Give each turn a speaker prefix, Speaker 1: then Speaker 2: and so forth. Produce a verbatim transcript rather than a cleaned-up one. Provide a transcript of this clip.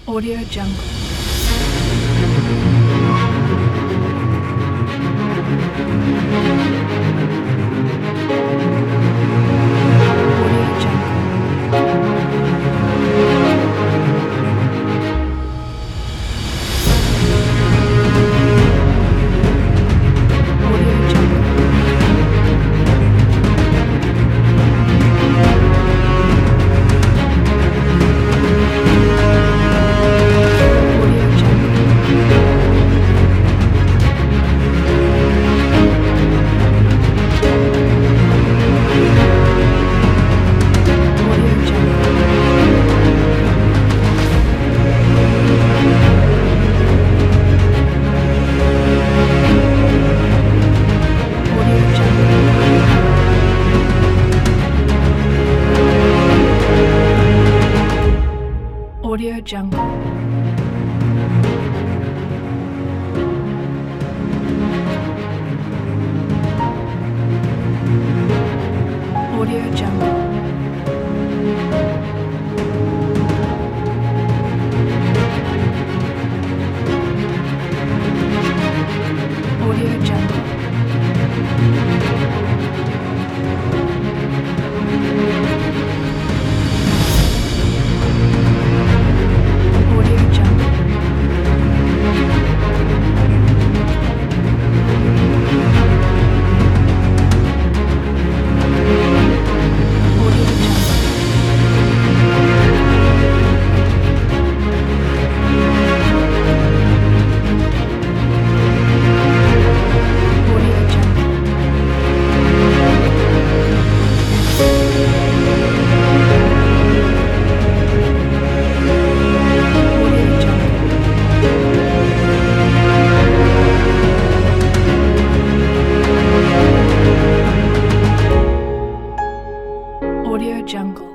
Speaker 1: Audio Jungle. Audio Jungle. Audio Jungle. Audio Jungle. Audio Jungle. Audio Jungle. Audio Jungle. Audio Jungle. Audio Jungle. Audio Jungle. Audio Jungle. Audio Jungle. Audio Jungle. Audio Jungle.